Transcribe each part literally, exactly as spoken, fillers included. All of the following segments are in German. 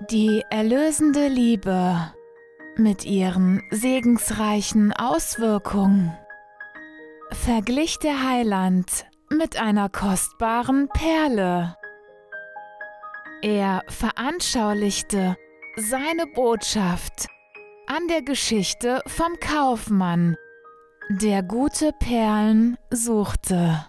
Die erlösende Liebe mit ihren segensreichen Auswirkungen verglich der Heiland mit einer kostbaren Perle. Er veranschaulichte seine Botschaft an der Geschichte vom Kaufmann, der gute Perlen suchte.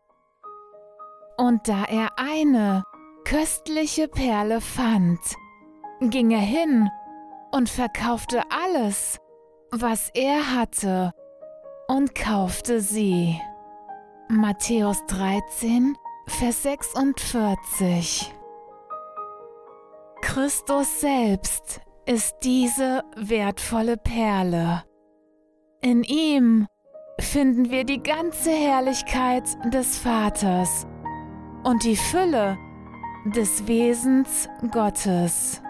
Und da er eine köstliche Perle fand, ging er hin und verkaufte alles, was er hatte, und kaufte sie. Matthäus dreizehn, Vers sechsundvierzig. Christus selbst ist diese wertvolle Perle. In ihm finden wir die ganze Herrlichkeit des Vaters und die Fülle des Wesens Gottes.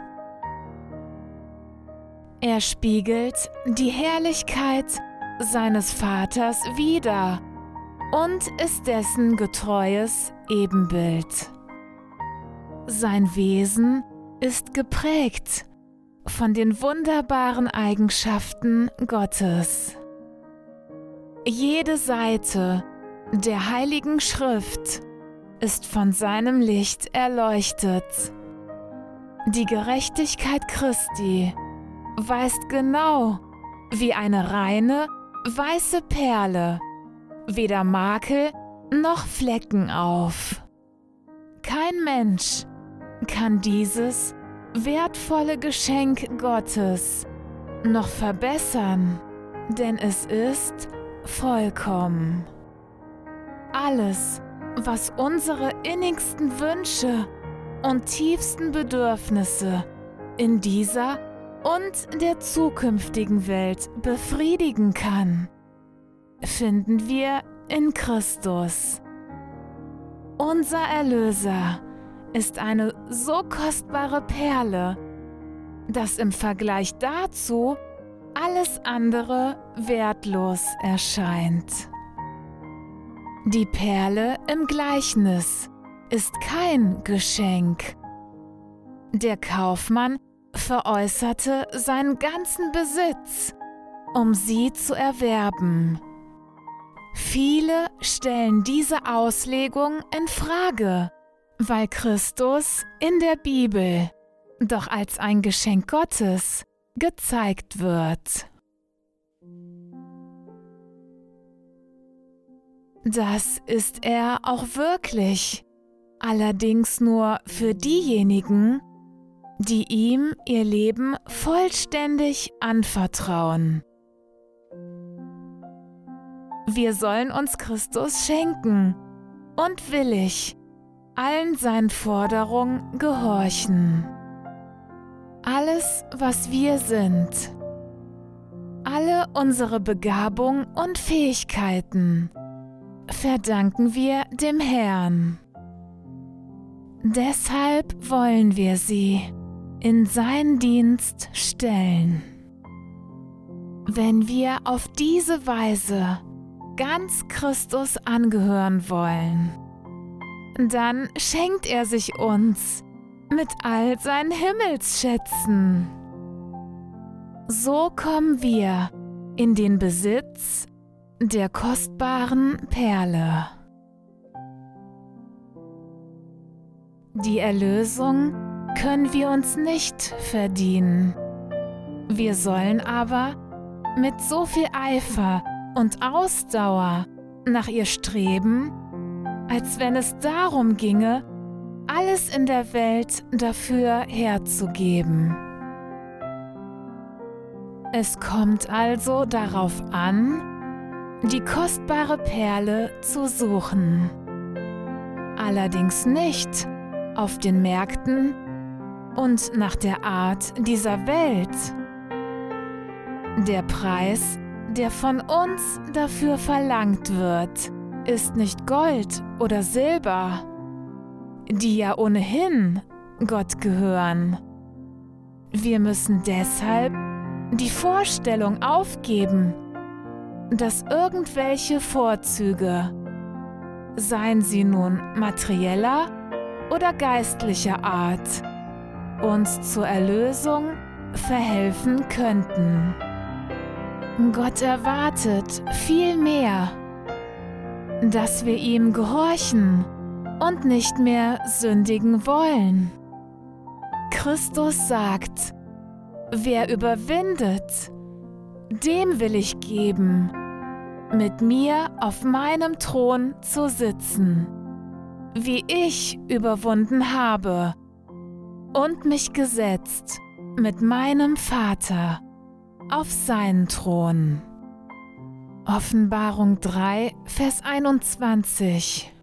Er spiegelt die Herrlichkeit seines Vaters wider und ist dessen getreues Ebenbild. Sein Wesen ist geprägt von den wunderbaren Eigenschaften Gottes. Jede Seite der Heiligen Schrift ist von seinem Licht erleuchtet. Die Gerechtigkeit Christi weist genau wie eine reine, weiße Perle weder Makel noch Flecken auf. Kein Mensch kann dieses wertvolle Geschenk Gottes noch verbessern, denn es ist vollkommen. Alles, was unsere innigsten Wünsche und tiefsten Bedürfnisse in dieser und der zukünftigen Welt befriedigen kann, finden wir in Christus. Unser Erlöser ist eine so kostbare Perle, dass im Vergleich dazu alles andere wertlos erscheint. Die Perle im Gleichnis ist kein Geschenk. Der Kaufmann veräußerte seinen ganzen Besitz, um sie zu erwerben. Viele stellen diese Auslegung in Frage, weil Christus in der Bibel doch als ein Geschenk Gottes gezeigt wird. Das ist er auch wirklich, allerdings nur für diejenigen, die ihm ihr Leben vollständig anvertrauen. Wir sollen uns Christus schenken und willig allen seinen Forderungen gehorchen. Alles, was wir sind, alle unsere Begabung und Fähigkeiten, verdanken wir dem Herrn. Deshalb wollen wir sie in seinen Dienst stellen. Wenn wir auf diese Weise ganz Christus angehören wollen, dann schenkt er sich uns mit all seinen Himmelsschätzen. So kommen wir in den Besitz der kostbaren Perle. Die Erlösung können wir uns nicht verdienen. Wir sollen aber mit so viel Eifer und Ausdauer nach ihr streben, als wenn es darum ginge, alles in der Welt dafür herzugeben. Es kommt also darauf an, die kostbare Perle zu suchen. Allerdings nicht auf den Märkten und nach der Art dieser Welt. Der Preis, der von uns dafür verlangt wird, ist nicht Gold oder Silber, die ja ohnehin Gott gehören. Wir müssen deshalb die Vorstellung aufgeben, dass irgendwelche Vorzüge, seien sie nun materieller oder geistlicher Art, uns zur Erlösung verhelfen könnten. Gott erwartet viel mehr, dass wir ihm gehorchen und nicht mehr sündigen wollen. Christus sagt, wer überwindet, dem will ich geben, mit mir auf meinem Thron zu sitzen, wie ich überwunden habe und mich gesetzt mit meinem Vater auf seinen Thron. Offenbarung drei, Vers einundzwanzig.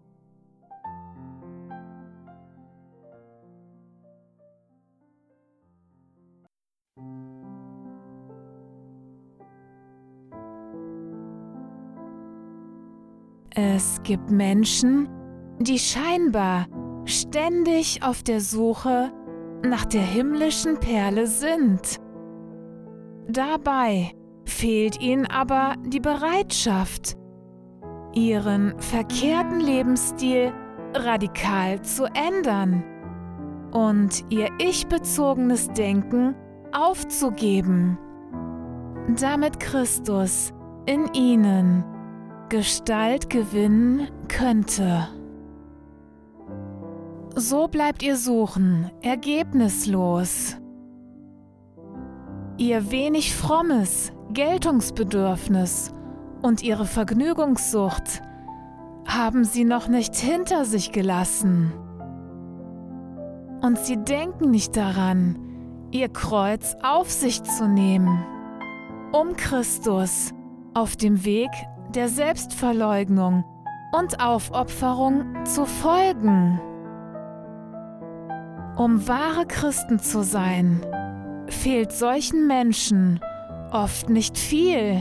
Es gibt Menschen, die scheinbar ständig auf der Suche nach der himmlischen Perle sind. Dabei fehlt ihnen aber die Bereitschaft, ihren verkehrten Lebensstil radikal zu ändern und ihr ich-bezogenes Denken aufzugeben, damit Christus in ihnen Gestalt gewinnen könnte. So bleibt ihr Suchen ergebnislos. Ihr wenig frommes Geltungsbedürfnis und ihre Vergnügungssucht haben sie noch nicht hinter sich gelassen. Und sie denken nicht daran, ihr Kreuz auf sich zu nehmen, um Christus auf dem Weg der Selbstverleugnung und Aufopferung zu folgen. Um wahre Christen zu sein, fehlt solchen Menschen oft nicht viel.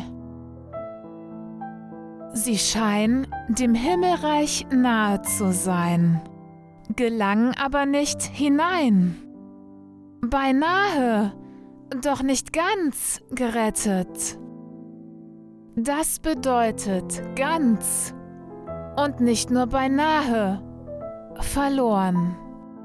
Sie scheinen dem Himmelreich nahe zu sein, gelangen aber nicht hinein. Beinahe, doch nicht ganz gerettet. Das bedeutet ganz und nicht nur beinahe verloren.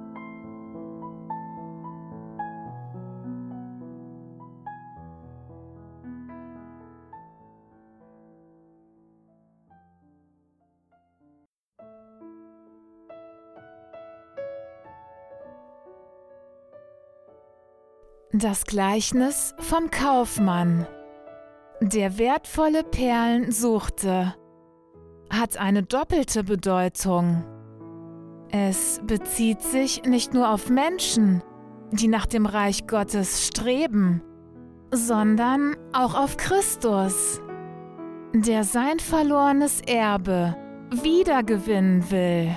Das Gleichnis vom Kaufmann, der wertvolle Perlen suchte, hat eine doppelte Bedeutung. Es bezieht sich nicht nur auf Menschen, die nach dem Reich Gottes streben, sondern auch auf Christus, der sein verlorenes Erbe wiedergewinnen will.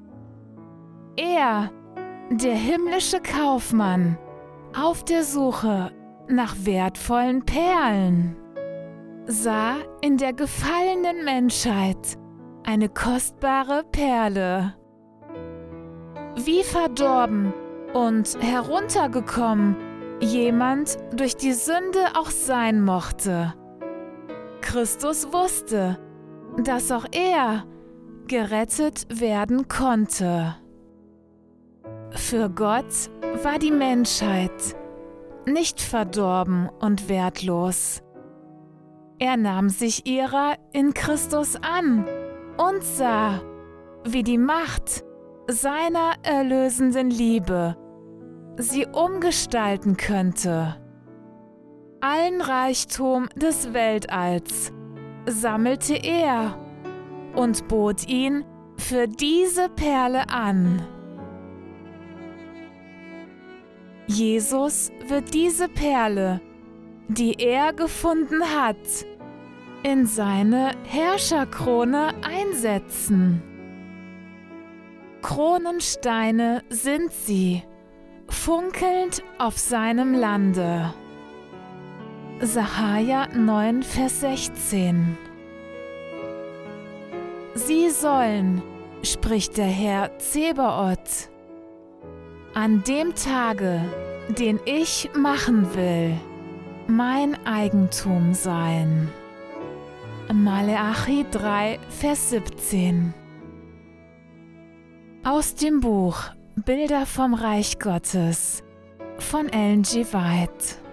Er, der himmlische Kaufmann, auf der Suche nach wertvollen Perlen, sah in der gefallenen Menschheit eine kostbare Perle. Wie verdorben und heruntergekommen jemand durch die Sünde auch sein mochte, Christus wusste, dass auch er gerettet werden konnte. Für Gott war die Menschheit nicht verdorben und wertlos. Er nahm sich ihrer in Christus an und sah, wie die Macht seiner erlösenden Liebe sie umgestalten könnte. Allen Reichtum des Weltalls sammelte er und bot ihn für diese Perle an. Jesus wird diese Perle, die er gefunden hat, in seine Herrscherkrone einsetzen. Kronensteine sind sie, funkelnd auf seinem Lande. Sacharja neun, Vers sechzehn. Sie sollen, spricht der Herr Zebaoth, an dem Tage, den ich machen will, mein Eigentum sein. Maleachi drei, Vers siebzehn. Aus dem Buch Bilder vom Reich Gottes von Ellen G. White.